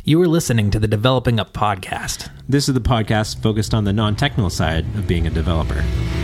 You are listening to the Developing Up podcast. This is the podcast focused on the non-technical side of being a developer.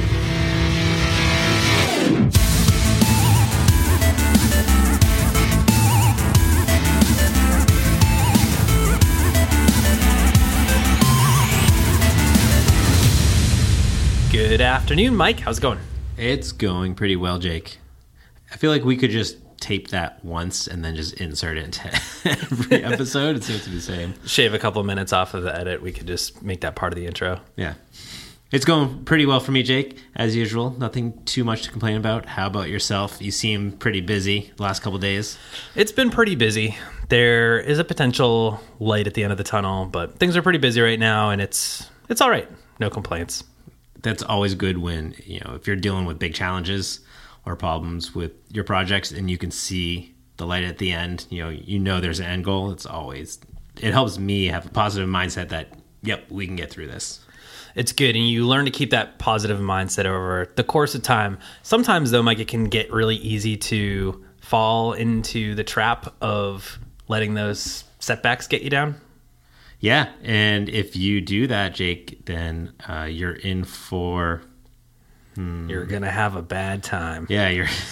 Good afternoon, Mike. How's it going? It's going pretty well, Jake. I feel like we could just tape that once and then just insert it into every episode. It seems to be the same. Shave a couple minutes off of the edit. We could just make that part of the intro. Yeah. It's going pretty well for me, Jake, as usual. Nothing too much to complain about. How about yourself? You seem pretty busy the last couple of days. It's been pretty busy. There is a potential light at the end of the tunnel, but things are pretty busy right now, and it's all right. No complaints. That's always good when, if you're dealing with big challenges or problems with your projects and you can see the light at the end, there's an end goal. It helps me have a positive mindset that, yep, we can get through this. It's good, and you learn to keep that positive mindset over the course of time. Sometimes, though, Mike, it can get really easy to fall into the trap of letting those setbacks get you down. Yeah, and if you do that, Jake, then you're in for... You're going to have a bad time. Yeah,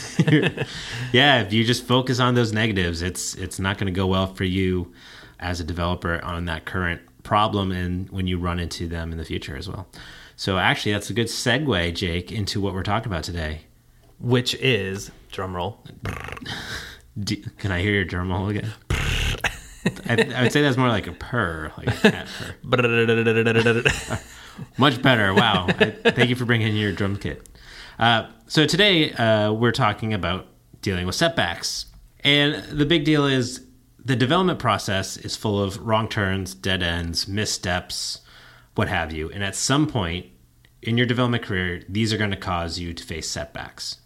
if you just focus on those negatives, it's not going to go well for you as a developer on that current problem and when you run into them in the future as well. So actually, that's a good segue, Jake, into what we're talking about today. Which is, drum roll. Can I hear your drum roll again? I would say that's more like a purr, like a cat purr. Much better. Wow. Thank you for bringing in your drum kit. So today we're talking about dealing with setbacks. And the big deal is the development process is full of wrong turns, dead ends, missteps, what have you. And at some point in your development career, these are going to cause you to face setbacks.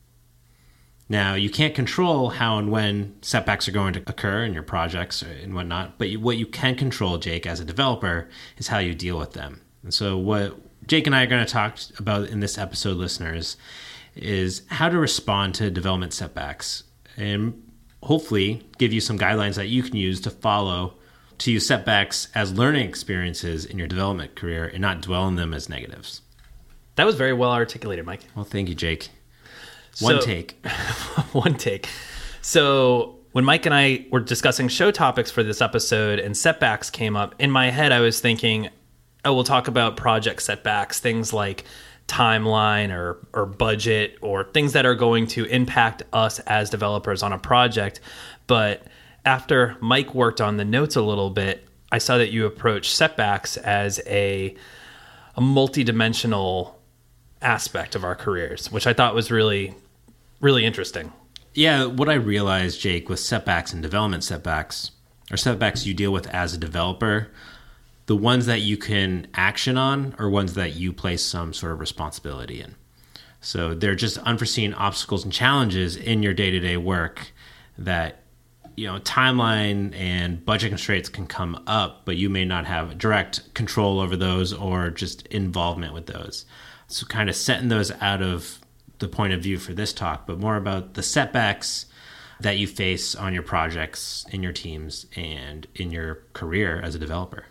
Now, you can't control how and when setbacks are going to occur in your projects and whatnot, but what you can control, Jake, as a developer, is how you deal with them. And so what Jake and I are going to talk about in this episode, listeners, is how to respond to development setbacks and hopefully give you some guidelines that you can use to follow to use setbacks as learning experiences in your development career and not dwell on them as negatives. That was very well articulated, Mike. Well, thank you, Jake. One take. So when Mike and I were discussing show topics for this episode and setbacks came up, in my head I was thinking, we'll talk about project setbacks, things like timeline or budget or things that are going to impact us as developers on a project. But after Mike worked on the notes a little bit, I saw that you approach setbacks as a multidimensional aspect of our careers, which I thought was really, really interesting. Yeah, what I realized, Jake, with setbacks and development setbacks, or setbacks you deal with as a developer, the ones that you can action on are ones that you place some sort of responsibility in. So they're just unforeseen obstacles and challenges in your day-to-day work that, timeline and budget constraints can come up, but you may not have direct control over those or just involvement with those. So kind of setting those out of the point of view for this talk, but more about the setbacks that you face on your projects, in your teams, and in your career as a developer.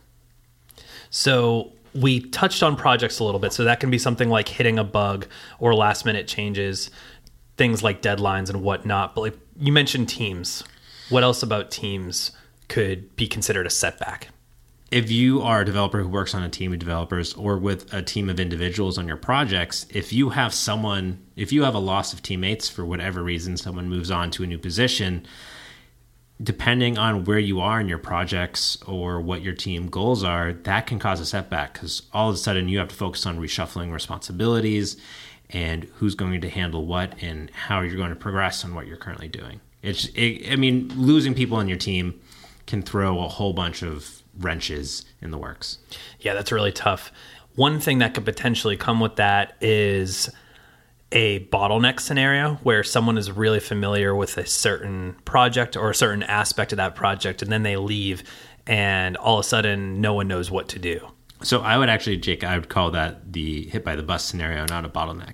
So we touched on projects a little bit. So that can be something like hitting a bug or last minute changes, things like deadlines and whatnot. But like you mentioned teams. What else about teams could be considered a setback? If you are a developer who works on a team of developers or with a team of individuals on your projects, if you have a loss of teammates for whatever reason, someone moves on to a new position, depending on where you are in your projects or what your team goals are, that can cause a setback because all of a sudden you have to focus on reshuffling responsibilities and who's going to handle what and how you're going to progress on what you're currently doing. Losing people in your team can throw a whole bunch of wrenches in the works. Yeah, that's really tough. One thing that could potentially come with that is a bottleneck scenario where someone is really familiar with a certain project or a certain aspect of that project, and then they leave and all of a sudden no one knows what to do. So I would actually, Jake, I would call that the hit by the bus scenario, not a bottleneck.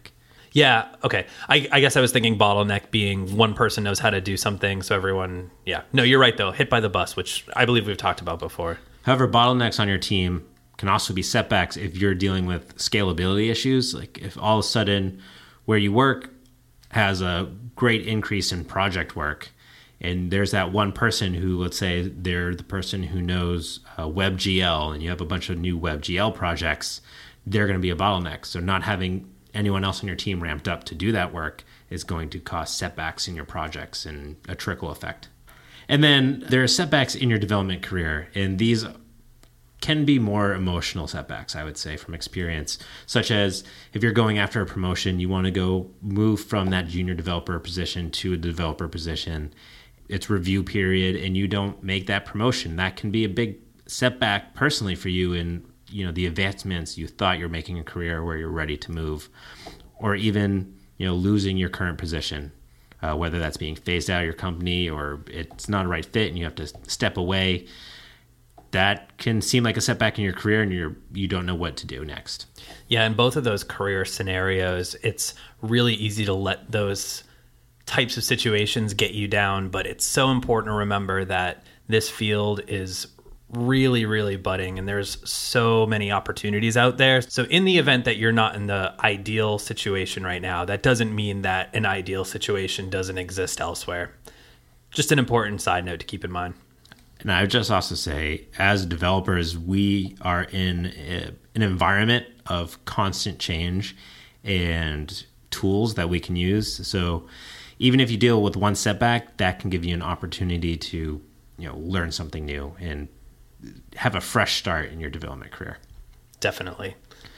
Yeah. Okay. I guess I was thinking bottleneck being one person knows how to do something. So everyone, yeah. No, you're right though. Hit by the bus, which I believe we've talked about before. However, bottlenecks on your team can also be setbacks if you're dealing with scalability issues. Like if all of a sudden where you work has a great increase in project work, and there's that one person who, let's say they're the person who knows WebGL, and you have a bunch of new WebGL projects, they're going to be a bottleneck. So not having anyone else on your team ramped up to do that work is going to cause setbacks in your projects and a trickle effect. And then there are setbacks in your development career, and these can be more emotional setbacks, I would say, from experience, such as if you're going after a promotion, you want to go move from that junior developer position to a developer position. It's review period, and you don't make that promotion. That can be a big setback personally for you in the advancements you thought you're making a career where you're ready to move, or even losing your current position, whether that's being phased out of your company or it's not a right fit and you have to step away. That can seem like a setback in your career, and you don't know what to do next. Yeah, in both of those career scenarios, it's really easy to let those types of situations get you down, but it's so important to remember that this field is really, really budding, and there's so many opportunities out there. So in the event that you're not in the ideal situation right now, that doesn't mean that an ideal situation doesn't exist elsewhere. Just an important side note to keep in mind. And I would just also say, as developers, we are in an environment of constant change and tools that we can use. So even if you deal with one setback, that can give you an opportunity to learn something new and have a fresh start in your development career. Definitely.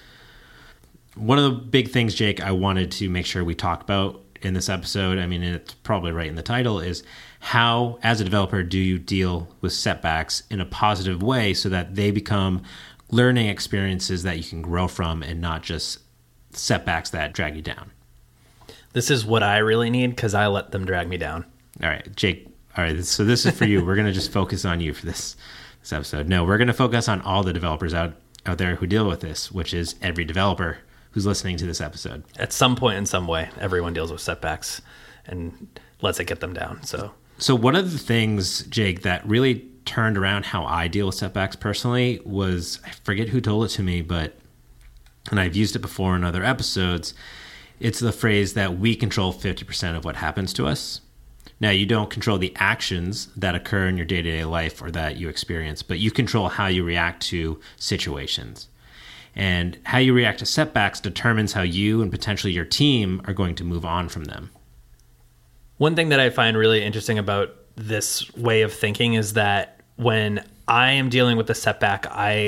One of the big things, Jake, I wanted to make sure we talk about in this episode, I mean, it's probably right in the title, is how, as a developer, do you deal with setbacks in a positive way so that they become learning experiences that you can grow from and not just setbacks that drag you down? This is what I really need because I let them drag me down. All right, Jake. All right, so this is for you. We're going to just focus on you for this episode. No, we're going to focus on all the developers out there who deal with this, which is every developer who's listening to this episode. At some point in some way, everyone deals with setbacks and lets it get them down. So one of the things, Jake, that really turned around how I deal with setbacks personally was, I forget who told it to me, and I've used it before in other episodes, it's the phrase that we control 50% of what happens to us. Now, you don't control the actions that occur in your day-to-day life or that you experience, but you control how you react to situations. And how you react to setbacks determines how you and potentially your team are going to move on from them. One thing that I find really interesting about this way of thinking is that when I am dealing with a setback,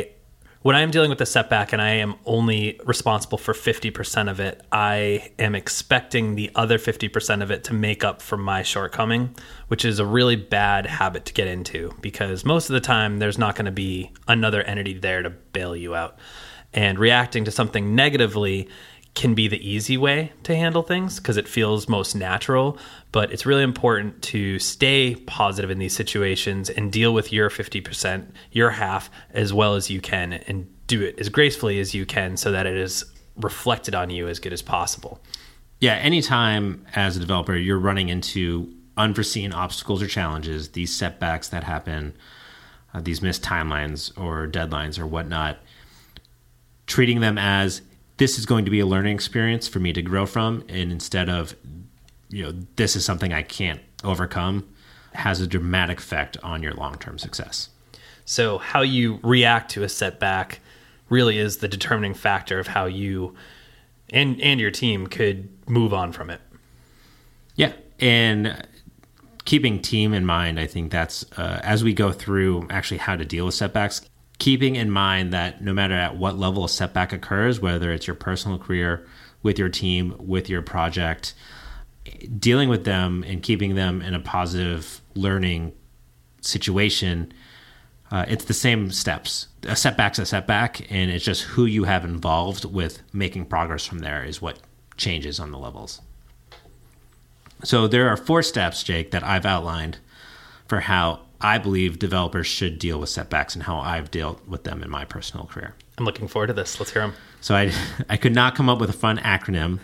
and I am only responsible for 50% of it, I am expecting the other 50% of it to make up for my shortcoming, which is a really bad habit to get into because most of the time there's not going to be another entity there to bail you out. And reacting to something negatively can be the easy way to handle things because it feels most natural, but it's really important to stay positive in these situations and deal with your 50%, your half, as well as you can, and do it as gracefully as you can so that it is reflected on you as good as possible. Yeah, anytime as a developer you're running into unforeseen obstacles or challenges, these setbacks that happen, these missed timelines or deadlines or whatnot, treating them as this is going to be a learning experience for me to grow from, and instead of, this is something I can't overcome, has a dramatic effect on your long-term success. So how you react to a setback really is the determining factor of how you and your team could move on from it. Yeah, and keeping team in mind, I think that's, as we go through actually how to deal with setbacks, keeping in mind that no matter at what level a setback occurs, whether it's your personal career, with your team, with your project, dealing with them and keeping them in a positive learning situation, it's the same steps. A setback's a setback, and it's just who you have involved with making progress from there is what changes on the levels. So there are 4 steps, Jake, that I've outlined for how I believe developers should deal with setbacks and how I've dealt with them in my personal career. I'm looking forward to this. Let's hear them. So I could not come up with a fun acronym,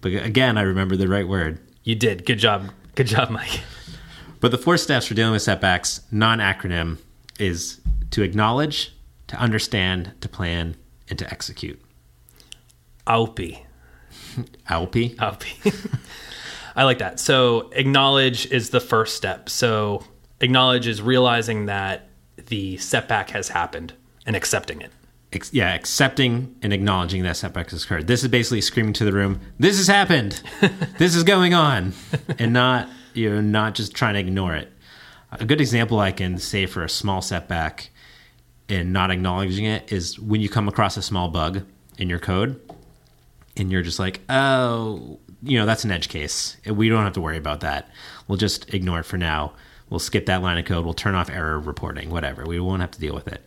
But again, I remember the right word. You did. Good job. Good job, Mike. But the 4 steps for dealing with setbacks, non-acronym, is to acknowledge, to understand, to plan, and to execute. AUPI. AUPI? AUPI. I like that. So acknowledge is the first step. So acknowledge is realizing that the setback has happened and accepting it. Accepting and acknowledging that setback has occurred. This is basically screaming to the room, this has happened. This is going on. And not just trying to ignore it. A good example I can say for a small setback and not acknowledging it is when you come across a small bug in your code and you're just like, oh, that's an edge case. We don't have to worry about that. We'll just ignore it for now. We'll skip that line of code. We'll turn off error reporting, whatever. We won't have to deal with it.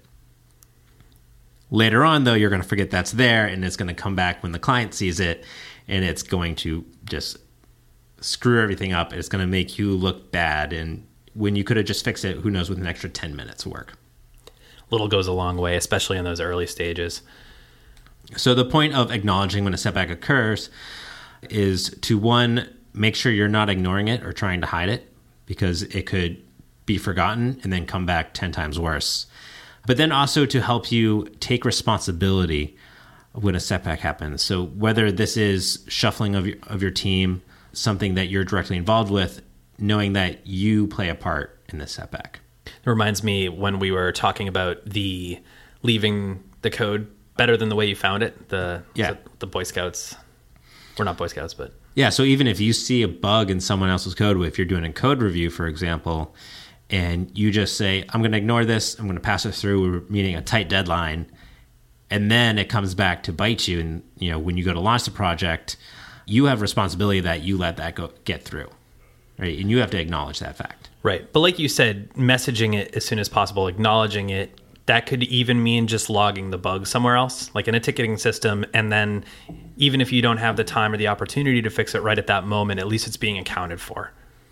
Later on, though, you're going to forget that's there, and it's going to come back when the client sees it, and it's going to just screw everything up. It's going to make you look bad, and when you could have just fixed it, who knows, with an extra 10 minutes of work. Little goes a long way, especially in those early stages. So the point of acknowledging when a setback occurs is to, one, make sure you're not ignoring it or trying to hide it, because it could be forgotten and then come back 10 times worse. But then also to help you take responsibility when a setback happens. So whether this is shuffling of your team, something that you're directly involved with, knowing that you play a part in this setback. It reminds me when we were talking about the leaving the code better than the way you found it. The Boy Scouts. We're not Boy Scouts, but... Yeah, so even if you see a bug in someone else's code, if you're doing a code review, for example, and you just say, I'm going to ignore this, I'm going to pass it through, we're meeting a tight deadline, and then it comes back to bite you, and when you go to launch the project, you have responsibility that you let that get through, right? And you have to acknowledge that fact. Right. But like you said, messaging it as soon as possible, acknowledging it, that could even mean just logging the bug somewhere else, like in a ticketing system. And then even if you don't have the time or the opportunity to fix it right at that moment, at least it's being accounted for.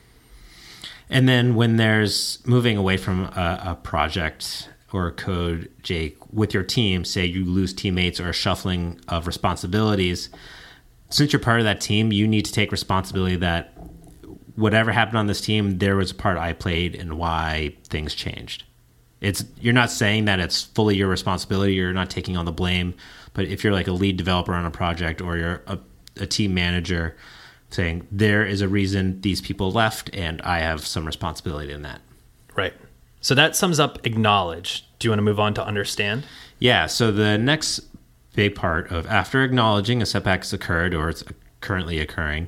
And then when there's moving away from a project or a code, Jake, with your team, say you lose teammates or a shuffling of responsibilities, since you're part of that team, you need to take responsibility that whatever happened on this team, there was a part I played in why things changed. You're not saying that it's fully your responsibility, you're not taking on the blame, but if you're like a lead developer on a project or you're a team manager, saying there is a reason these people left and I have some responsibility in that. Right. So that sums up acknowledge. Do you want to move on to understand? Yeah. So the next big part of after acknowledging a setback has occurred or it's currently occurring,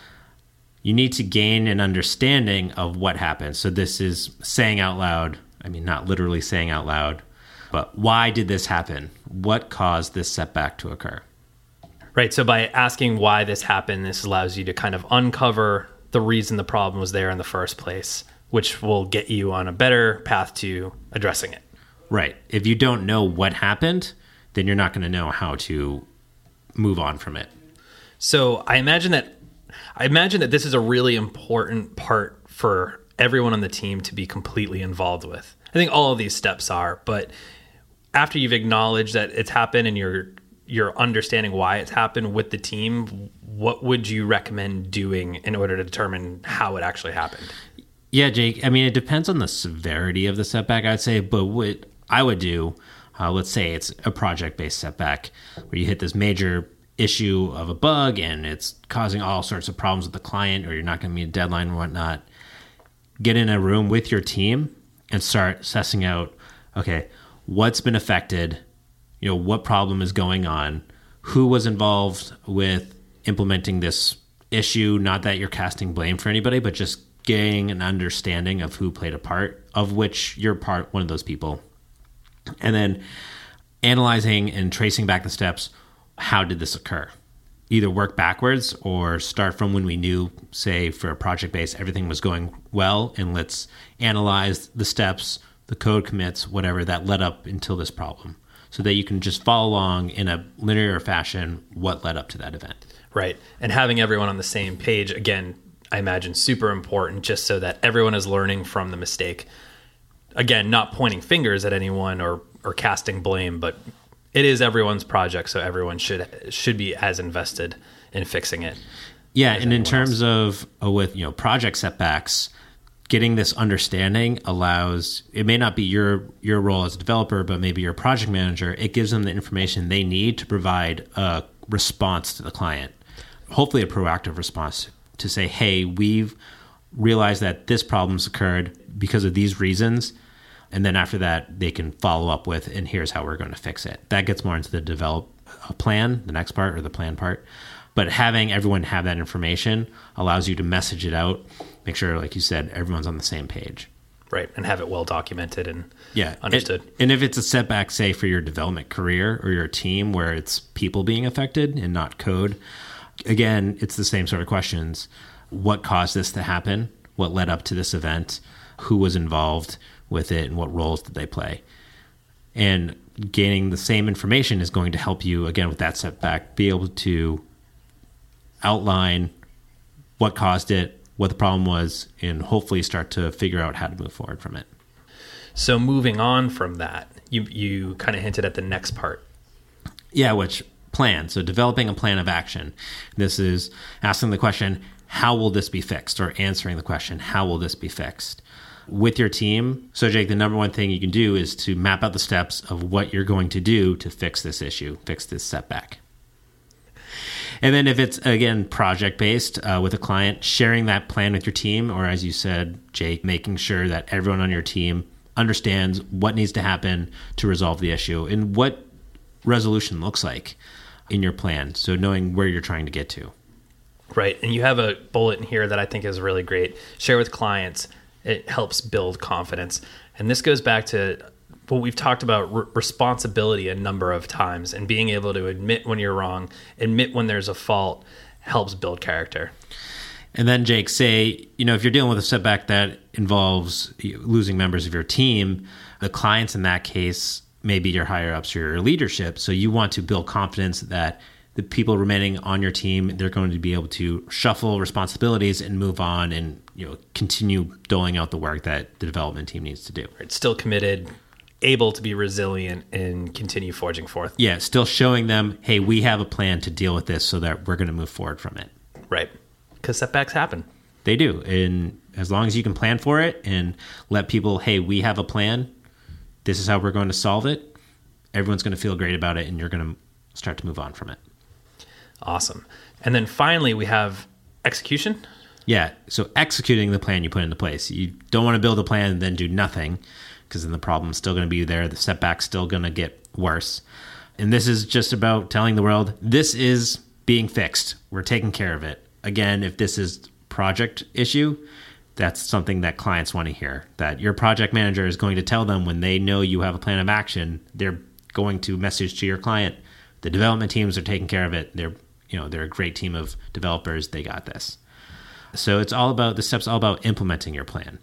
you need to gain an understanding of what happened. So this is saying out loud, not literally saying out loud, but why did this happen? What caused this setback to occur? Right. So by asking why this happened, this allows you to kind of uncover the reason the problem was there in the first place, which will get you on a better path to addressing it. Right. If you don't know what happened, then you're not going to know how to move on from it. So I imagine that this is a really important part for everyone on the team to be completely involved with. I think all of these steps are, but after you've acknowledged that it's happened and you're understanding why it's happened with the team, what would you recommend doing in order to determine how it actually happened? Yeah, Jake, it depends on the severity of the setback, I'd say, but what I would do, let's say it's a project-based setback where you hit this major issue of a bug and it's causing all sorts of problems with the client or you're not going to meet a deadline and whatnot. Get in a room with your team and start assessing out, okay, what's been affected, what problem is going on, who was involved with implementing this issue, not that you're casting blame for anybody, but just getting an understanding of who played a part, of which you're one of those people. And then analyzing and tracing back the steps, how did this occur? Either work backwards or start from when we knew, say, for a project base, everything was going well, and let's analyze the steps, the code commits, whatever that led up until this problem, so that you can just follow along in a linear fashion what led up to that event. Right. And having everyone on the same page, again, I imagine super important just so that everyone is learning from the mistake. Again, not pointing fingers at anyone or casting blame, but it is everyone's project, so everyone should be as invested in fixing it. Yeah, and in terms of with project setbacks, getting this understanding allows, it may not be your role as a developer, but maybe your project manager, it gives them the information they need to provide a response to the client. Hopefully a proactive response to say, hey, we've realized that this problem's occurred because of these reasons. And then after that, they can follow up with, and here's how we're going to fix it. That gets more into the develop plan, the next part, or the plan part. But having everyone have that information allows you to message it out, make sure, like you said, everyone's on the same page. Right, and have it well documented and understood. And if it's a setback, say, for your development career or your team where it's people being affected and not code, again, it's the same sort of questions. What caused this to happen? What led up to this event? Who was involved with it, and what roles did they play? And gaining the same information is going to help you, again, with that setback, be able to outline what caused it, what the problem was, and hopefully start to figure out how to move forward from it. So moving on from that, you kind of hinted at the next part. Yeah, which plan. So developing a plan of action. This is asking the question, how will this be fixed? Or answering the question, how will this be fixed? With your team. So Jake, the number one thing you can do is to map out the steps of what you're going to do to fix this issue, fix this setback. And then if it's, again, project-based with a client, sharing that plan with your team, or as you said, Jake, making sure that everyone on your team understands what needs to happen to resolve the issue and what resolution looks like in your plan. So knowing where you're trying to get to. Right. And you have a bullet in here that I think is really great. Share with clients. It helps build confidence. And this goes back to what we've talked about, responsibility a number of times, and being able to admit when you're wrong, admit when there's a fault, helps build character. And then, Jake, say, if you're dealing with a setback that involves losing members of your team, the clients in that case may be your higher-ups or your leadership. So you want to build confidence that the people remaining on your team, they're going to be able to shuffle responsibilities and move on and continue doling out the work that the development team needs to do. Right. Still committed, able to be resilient, and continue forging forth. Yeah, still showing them, hey, we have a plan to deal with this so that we're going to move forward from it. Right. Because setbacks happen. They do. And as long as you can plan for it and let people, hey, we have a plan, this is how we're going to solve it, everyone's going to feel great about it, and you're going to start to move on from it. Awesome. And then finally, we have execution. Yeah. So executing the plan you put into place. You don't want to build a plan and then do nothing, because then the problem's still going to be there. The setback's still going to get worse. And this is just about telling the world, this is being fixed. We're taking care of it. Again, if this is project issue, that's something that clients want to hear. That your project manager is going to tell them when they know you have a plan of action, they're going to message to your client, the development teams are taking care of it. They're a great team of developers. They got this. So it's all about, the steps all about implementing your plan.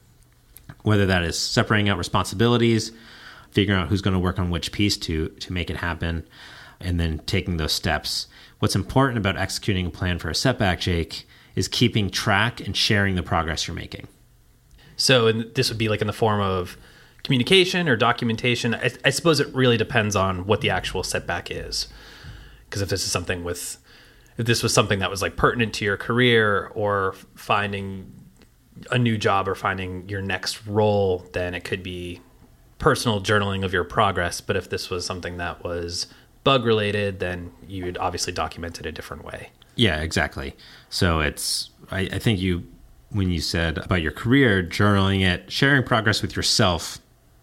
Whether that is separating out responsibilities, figuring out who's going to work on which piece to make it happen, and then taking those steps. What's important about executing a plan for a setback, Jake, is keeping track and sharing the progress you're making. So this would be like in the form of communication or documentation. I suppose it really depends on what the actual setback is. Because if this was something that was like pertinent to your career or finding a new job or finding your next role, then it could be personal journaling of your progress. But if this was something that was bug related, then you would obviously document it a different way. Yeah, exactly. So I think when you said about your career, journaling it, sharing progress with yourself,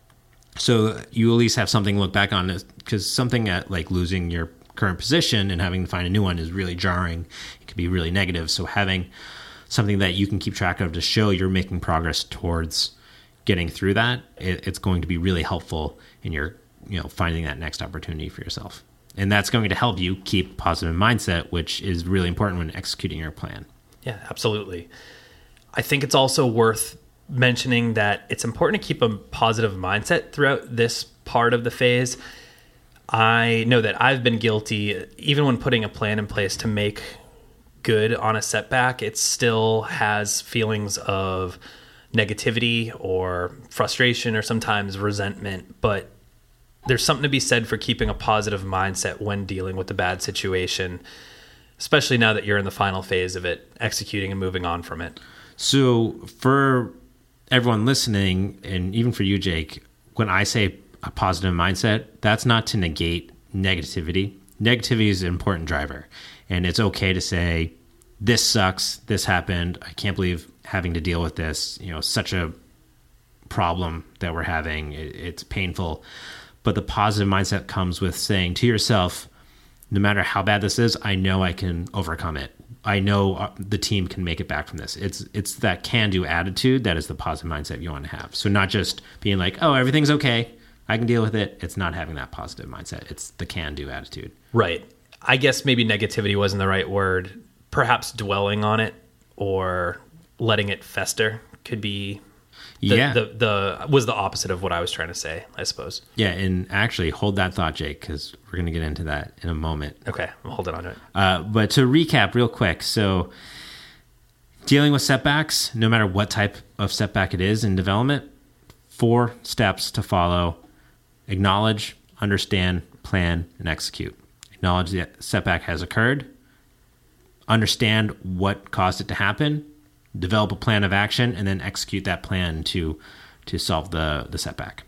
so you at least have something to look back on, because something like losing your current position and having to find a new one is really jarring. It can be really negative. So having something that you can keep track of to show you're making progress towards getting through that, it's going to be really helpful in your, finding that next opportunity for yourself. And that's going to help you keep positive mindset, which is really important when executing your plan. Yeah, absolutely. I think it's also worth mentioning that it's important to keep a positive mindset throughout this part of the phase. I know that I've been guilty, even when putting a plan in place to make good on a setback, it still has feelings of negativity or frustration or sometimes resentment. But there's something to be said for keeping a positive mindset when dealing with a bad situation. especially now that you're in the final phase of it, executing and moving on from it. So for everyone listening, and even for you, Jake, when I say a positive mindset, that's not to negate negativity. Negativity is an important driver. And it's okay to say, this sucks, this happened, I can't believe having to deal with this, such a problem that we're having, it's painful. But the positive mindset comes with saying to yourself, no matter how bad this is, I know I can overcome it. I know the team can make it back from this. It's that can-do attitude that is the positive mindset you want to have. So not just being like, oh, everything's okay, I can deal with it. It's not having that positive mindset. It's the can-do attitude. Right. I guess maybe negativity wasn't the right word. Perhaps dwelling on it or letting it fester could be was the opposite of what I was trying to say, I suppose. Yeah, and actually hold that thought, Jake, because we're going to get into that in a moment. Okay, I'm holding on to it. But to recap real quick, so dealing with setbacks, no matter what type of setback it is in development, 4 steps to follow: acknowledge, understand, plan, and execute. Acknowledge the setback has occurred, understand what caused it to happen, develop a plan of action, and then execute that plan to solve the setback.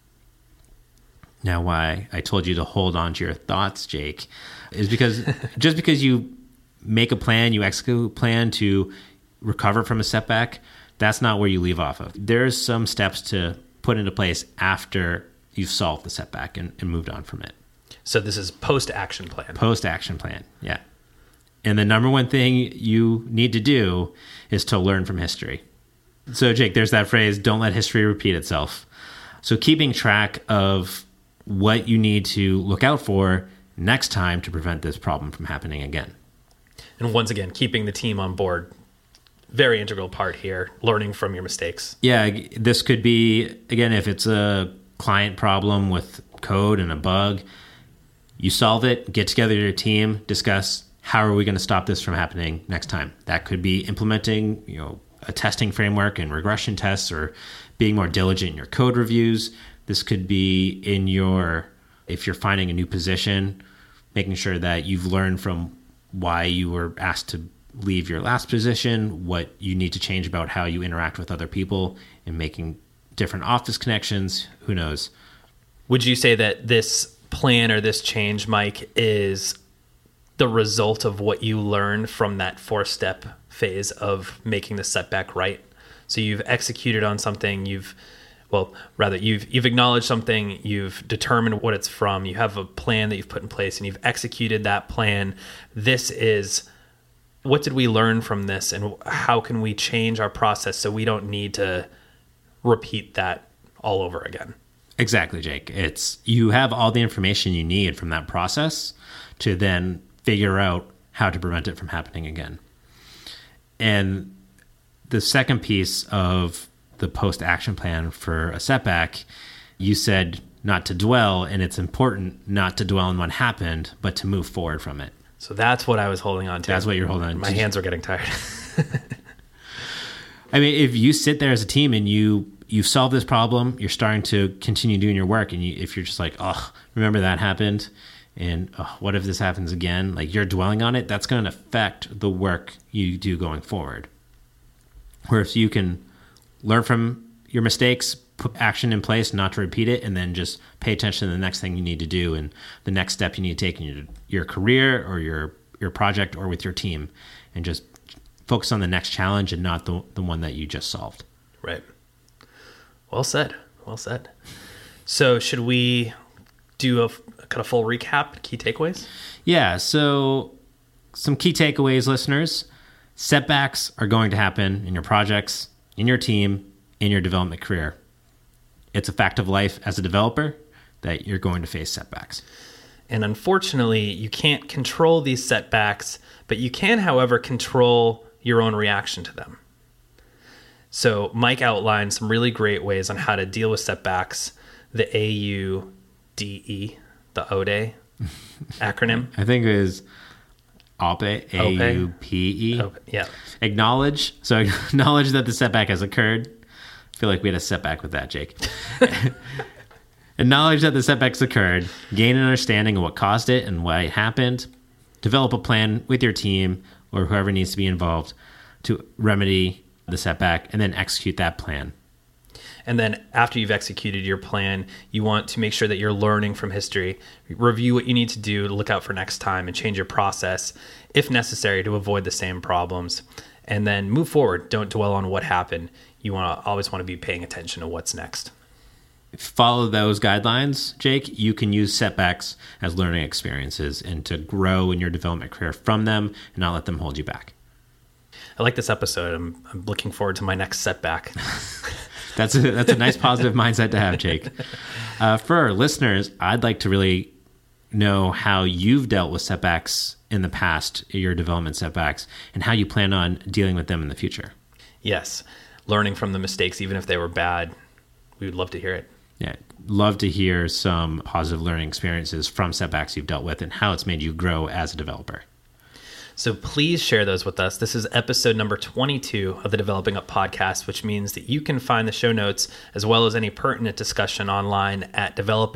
Now, why I told you to hold on to your thoughts, Jake, is because just because you make a plan, you execute a plan to recover from a setback, that's not where you leave off of. There's some steps to put into place after you've solved the setback and moved on from it. So this is post-action plan. Post-action plan, yeah. And the number one thing you need to do is to learn from history. So, Jake, there's that phrase, don't let history repeat itself. So keeping track of what you need to look out for next time to prevent this problem from happening again. And once again, keeping the team on board, very integral part here, learning from your mistakes. Yeah, this could be, again, if it's a client problem with code and a bug, you solve it, get together your team, discuss how are we going to stop this from happening next time. That could be implementing, a testing framework and regression tests, or being more diligent in your code reviews. This could be if you're finding a new position, making sure that you've learned from why you were asked to leave your last position, what you need to change about how you interact with other people, and making different office connections. Who knows? Would you say that this plan or this change, Mike, is the result of what you learned from that 4-step phase of making the setback right? So you've executed on something, you've acknowledged something, you've determined what it's from, you have a plan that you've put in place, and you've executed that plan. This is, what did we learn from this, and how can we change our process so we don't need to repeat that all over again? Exactly, Jake. You have all the information you need from that process to then figure out how to prevent it from happening again. And the second piece of the post-action plan for a setback, you said not to dwell, and it's important not to dwell on what happened, but to move forward from it. So that's what I was holding on to. That's what you're holding on to. My hands are getting tired. I mean, if you sit there as a team and you've solved this problem, you're starting to continue doing your work, and if you're just like, oh, remember that happened, and what if this happens again? Like, you're dwelling on it, that's going to affect the work you do going forward. Where if you can learn from your mistakes, put action in place not to repeat it, and then just pay attention to the next thing you need to do and the next step you need to take in your career or your project or with your team, and just focus on the next challenge and not the one that you just solved. Right. Well said. Well said. So should we do a kind of full recap, key takeaways? Yeah. So some key takeaways, listeners. Setbacks are going to happen in your projects, in your team, in your development career. It's a fact of life as a developer that you're going to face setbacks. And unfortunately, you can't control these setbacks, but you can, however, control your own reaction to them. So Mike outlined some really great ways on how to deal with setbacks, the AUDE, the ODE acronym. I think it was AUPE, A-U-P-E. Yeah. Acknowledge. So acknowledge that the setback has occurred. I feel like we had a setback with that, Jake. Acknowledge that the setback's occurred. Gain an understanding of what caused it and why it happened. develop a plan with your team or whoever needs to be involved to remedy the setback and then execute that plan. And then after you've executed your plan, you want to make sure that you're learning from history, review what you need to do to look out for next time and change your process if necessary to avoid the same problems. And then move forward. Don't dwell on what happened. You always want to be paying attention to what's next. Follow those guidelines, Jake. You can use setbacks as learning experiences and to grow in your development career from them and not let them hold you back. I like this episode. I'm looking forward to my next setback. That's a nice positive mindset to have, Jake. For our listeners, I'd like to really know how you've dealt with setbacks in the past, your development setbacks, and how you plan on dealing with them in the future. Yes. Learning from the mistakes, even if they were bad. We would love to hear it. Yeah. Love to hear some positive learning experiences from setbacks you've dealt with and how it's made you grow as a developer. So please share those with us. This is episode number 22 of the Developing Up podcast, which means that you can find the show notes as well as any pertinent discussion online at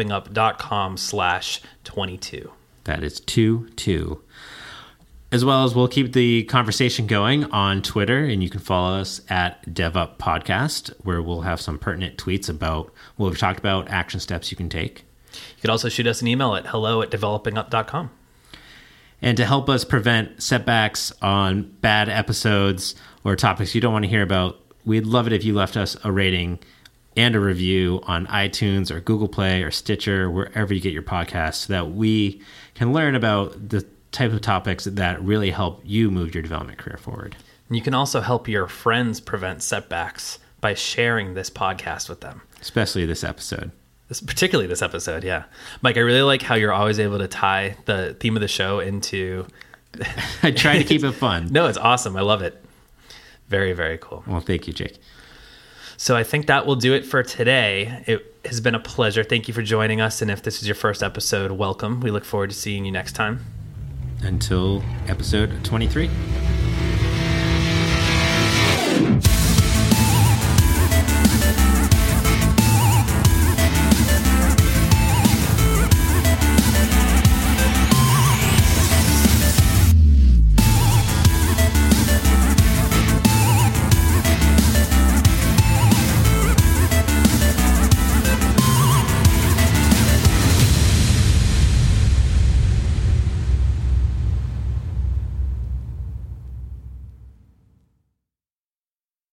developingup.com/22. That is 22. As well as we'll keep the conversation going on Twitter, and you can follow us at DevUpPodcast, where we'll have some pertinent tweets about what we've talked about, action steps you can take. You could also shoot us an email at hello@developingup.com. And to help us prevent setbacks on bad episodes or topics you don't want to hear about, we'd love it if you left us a rating and a review on iTunes or Google Play or Stitcher, wherever you get your podcasts, so that we can learn about the type of topics that really help you move your development career forward. And you can also help your friends prevent setbacks by sharing this podcast with them. Especially this episode. Particularly this episode, yeah. Mike, I really like how you're always able to tie the theme of the show into... I try to keep it fun. No, it's awesome. I love it. Very, very cool. Well, thank you, Jake. So I think that will do it for today. It has been a pleasure. Thank you for joining us. And if this is your first episode, welcome. We look forward to seeing you next time. Until episode 23.